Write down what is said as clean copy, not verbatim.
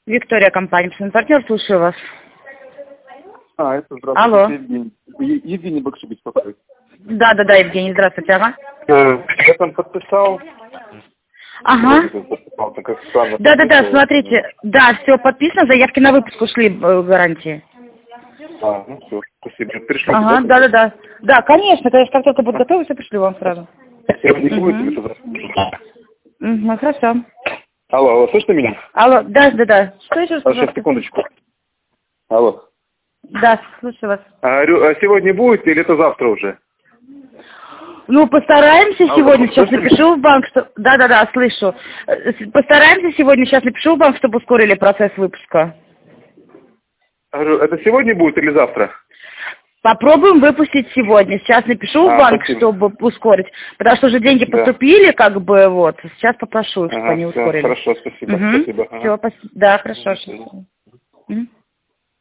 Виктория, компания «Партнер», слушаю вас. Это здравствуйте, Алло. Евгений. Евгений Бакши беспокоит. Да, Евгений, здравствуйте, ага. Я там подписал. Ага. Да, Подписал. смотрите, да, все подписано, заявки на выпуск ушли гарантии. Ну все, спасибо. Пришлю. Ага, да. Да, конечно, как только будет готово, все пришлю вам сразу. Сегодня не будет, или завтра? Хорошо. Алло, слышно меня? Алло, да. Что еще раз? Сейчас, секундочку. Алло. Да, слушаю вас. А сегодня будет или это завтра уже? Ну, постараемся сегодня, сейчас слышно напишу в банк, что... Да, слышу. Постараемся сегодня, сейчас напишу в банк, чтобы ускорили процесс выпуска. Это сегодня будет или завтра? Попробуем выпустить сегодня. Сейчас напишу в банк, спасибо. чтобы ускорить. Потому что уже деньги поступили, вот. Сейчас попрошу их, чтобы они ускорили. Хорошо, спасибо. Спасибо. Все, да, хорошо.